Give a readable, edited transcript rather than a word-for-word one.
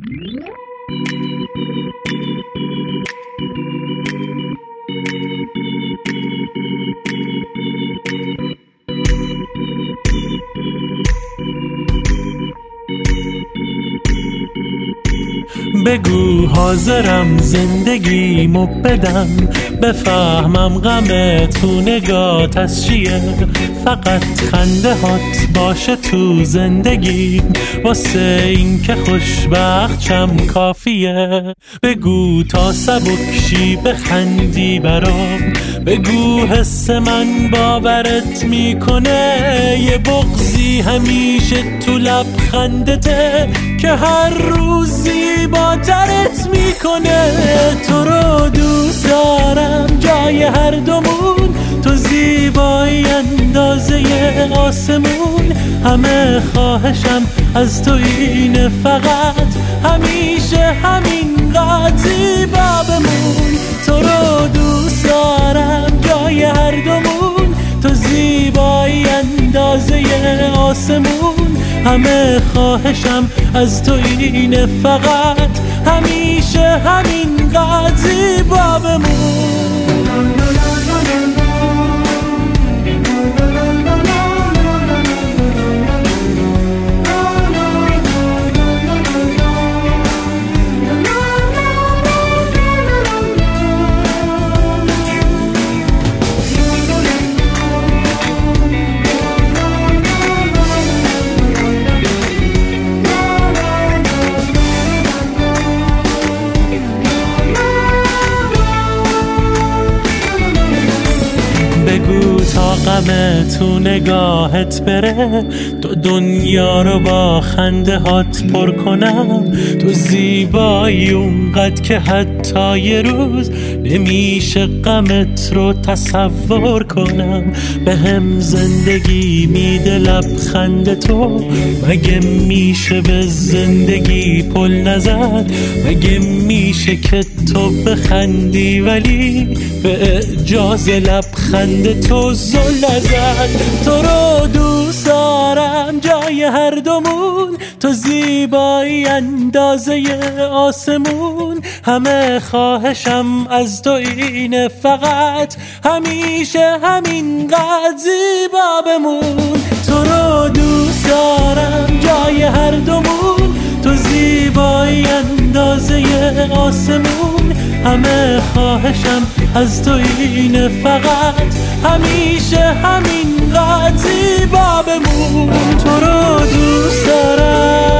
بگو حاضرم زندگیمو بدم، بفهمم غم تو نگات از چیه. فقط خنده هات باشه تو زندگیم، واسه این که خوشبخت شم کافیه. بگو تا سبکشی بخندی برام، بگو حس من باورت میکنه. یه بغضی همیشه تو لبخندته که هر روزی با ترت میکنه. تو رو دوست دارم جای هر دومون، تو زیبایی اندازه آسمون. همه خواهشم از تو اینه، فقط همیشه همینقدر زیبا بمون. تو رو دوست دارم جای هر دومون، تو زیبایی اندازه آسمون. همه خواهشم از تو اینه، فقط همیشه همینقدر زیبا بمون. بگو تا غم تو نگاهت بره، تو دنیا رو با خنده هات پر کنم. تو زیبایی اونقدر که حتی یه روز نمیشه غمت رو تصور کنم. به هم زندگی میده لبخند تو، مگه میشه به زندگی پل نزد؟ مگه میشه که تو بخندی ولی به اعجاز لبخند تو زل نزد؟ تو رو دوست دارم جای هر دومون، تو زیبایی اندازه آسمون. همه خواهشم از تو اینه، فقط همیشه همینقدر زیبا بمون. تو رو دوست دارم جای هر دومون، تو زیبایی اندازه آسمون. همه خواهشم از تو اینه، فقط همیشه همینقدر زیبا بمون. تو رو دوست دارم.